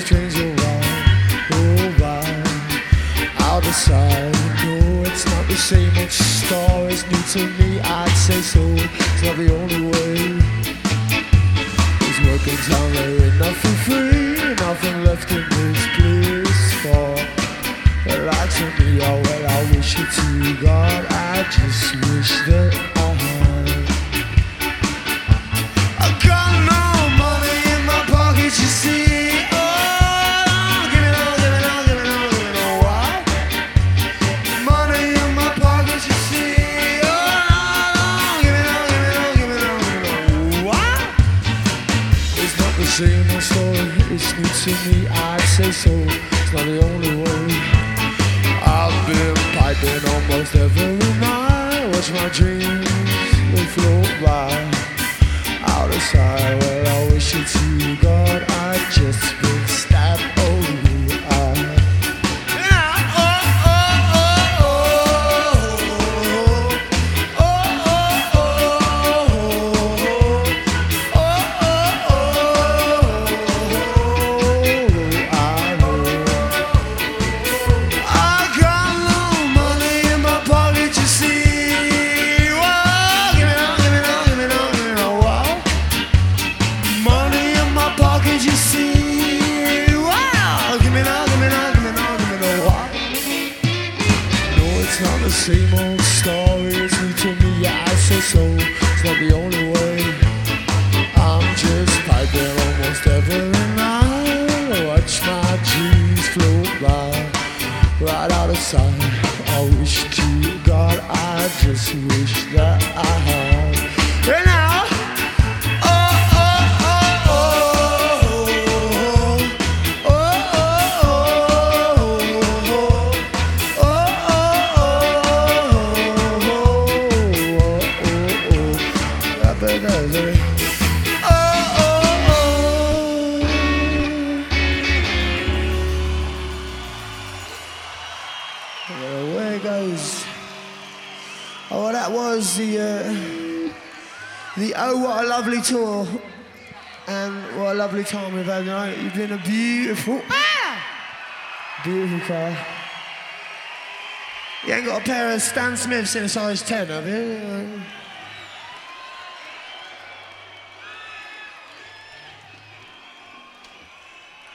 change your mind, oh right. I'll decide. No, it's not the same old story. It's new to me, I'd say so. It's not the only way. It's working down there ain't nothing free, nothing left in this place for. Like to me, oh well, I wish it to God. I just wish that I had. I got no money in my pocket, you see. Oh, give it all, give it all, give it all, give it all. What? Money in my pocket, you see. Oh, give it all, give it all, give it all, give it all. What? It's not the same old story. It's new to me, I'd say so. It's not the only way. I've been piping almost every night. Watch my dreams, they float by. Out of sight, well I wish it to God I'd just been stabbed over the eye. It's not the same old story, it's new to me, yeah, I say so. It's not the only way. I'm just piping almost every night. Watch my dreams float by, right out of sight. I wish to God, I just wish that I had. And now away it goes. Oh, well, that was the Oh What a Lovely tour, and what a lovely time we've had tonight. You've been a beautiful crowd. You ain't got a pair of Stan Smiths in a size 10, have you?